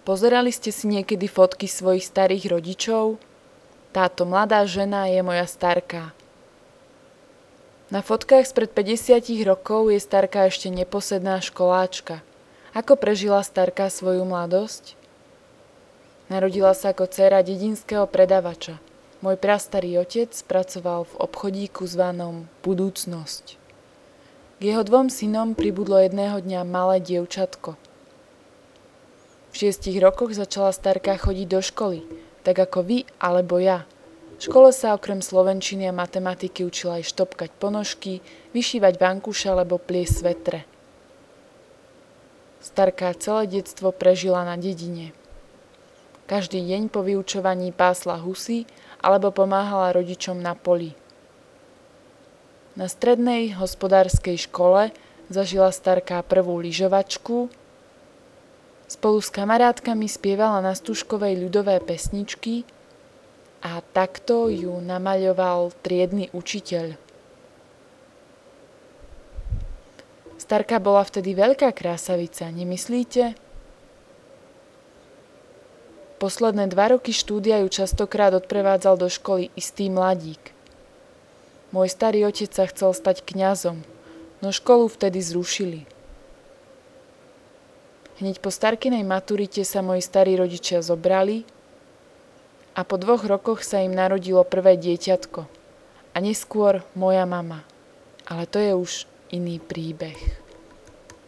Pozerali ste si niekedy fotky svojich starých rodičov? Táto mladá žena je moja starka. Na fotkách spred 50 rokov je starka ešte neposedná školáčka. Ako prežila starka svoju mladosť? Narodila sa ako dcéra dedinského predavača. Môj prastarý otec pracoval v obchodíku zvanom Budúcnosť. K jeho 2 synom pribudlo jedného dňa malé dievčatko. V 6 rokoch začala starka chodiť do školy, tak ako vy alebo ja. V škole sa okrem slovenčiny a matematiky učila aj štopkať ponožky, vyšívať vankúše alebo pliesť svetre. Starka celé detstvo prežila na dedine. Každý deň po vyučovaní pásla husy alebo pomáhala rodičom na poli. Na strednej hospodárskej škole zažila starka prvú lyžovačku. Spolu s kamarátkami spievala na Stužkovej ľudové pesničky a takto ju namaľoval triedny učiteľ. Starka bola vtedy veľká krásavica, nemyslíte? Posledné 2 roky štúdia ju častokrát odprevádzal do školy istý mladík. Môj starý otec sa chcel stať kňazom, no školu vtedy zrušili. Hneď po starkinej maturite sa moji starí rodičia zobrali a po 2 rokoch sa im narodilo prvé dieťatko a neskôr moja mama. Ale to je už iný príbeh.